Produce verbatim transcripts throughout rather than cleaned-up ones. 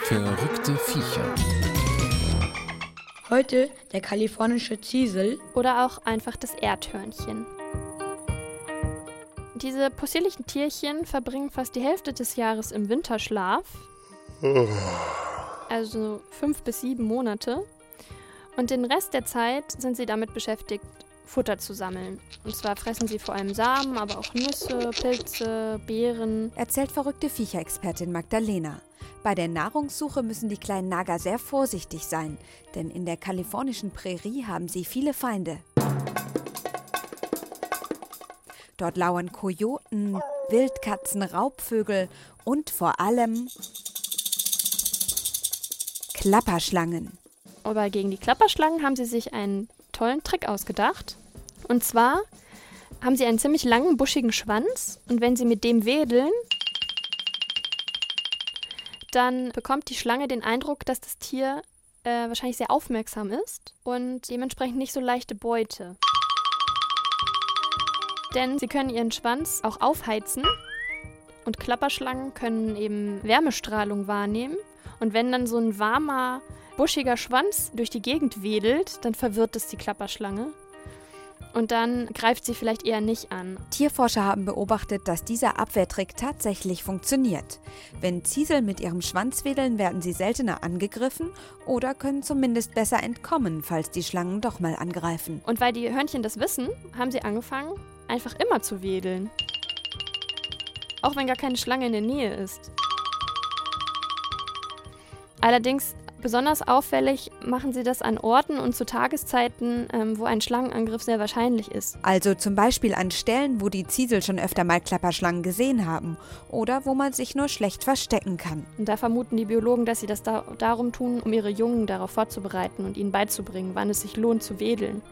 Verrückte Viecher. Heute der kalifornische Ziesel oder auch einfach das Erdhörnchen. Diese possierlichen Tierchen verbringen fast die Hälfte des Jahres im Winterschlaf, also fünf bis sieben Monate. Und den Rest der Zeit sind sie damit beschäftigt, Futter zu sammeln. Und zwar fressen sie vor allem Samen, aber auch Nüsse, Pilze, Beeren. Erzählt verrückte Viecherexpertin Magdalena. Bei der Nahrungssuche müssen die kleinen Nager sehr vorsichtig sein, denn in der kalifornischen Prärie haben sie viele Feinde. Dort lauern Kojoten, Wildkatzen, Raubvögel und vor allem Klapperschlangen. Aber gegen die Klapperschlangen haben sie sich einen tollen Trick ausgedacht. Und zwar haben sie einen ziemlich langen, buschigen Schwanz und wenn sie mit dem wedeln, dann bekommt die Schlange den Eindruck, dass das Tier äh, wahrscheinlich sehr aufmerksam ist und dementsprechend nicht so leichte Beute. Denn sie können ihren Schwanz auch aufheizen und Klapperschlangen können eben Wärmestrahlung wahrnehmen. Und wenn dann so ein warmer, buschiger Schwanz durch die Gegend wedelt, dann verwirrt es die Klapperschlange. Und dann greift sie vielleicht eher nicht an. Tierforscher haben beobachtet, dass dieser Abwehrtrick tatsächlich funktioniert. Wenn Ziesel mit ihrem Schwanz wedeln, werden sie seltener angegriffen oder können zumindest besser entkommen, falls die Schlangen doch mal angreifen. Und weil die Hörnchen das wissen, haben sie angefangen, einfach immer zu wedeln. Auch wenn gar keine Schlange in der Nähe ist. Allerdings besonders auffällig machen sie das an Orten und zu Tageszeiten, ähm, wo ein Schlangenangriff sehr wahrscheinlich ist. Also zum Beispiel an Stellen, wo die Ziesel schon öfter mal Klapperschlangen gesehen haben oder wo man sich nur schlecht verstecken kann. Und da vermuten die Biologen, dass sie das da darum tun, um ihre Jungen darauf vorzubereiten und ihnen beizubringen, wann es sich lohnt zu wedeln.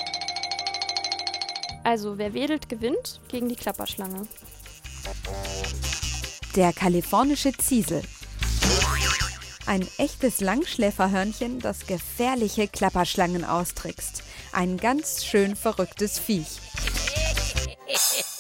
Also wer wedelt, gewinnt gegen die Klapperschlange. Der kalifornische Ziesel. Ein echtes Langschläferhörnchen, das gefährliche Klapperschlangen austrickst. Ein ganz schön verrücktes Viech.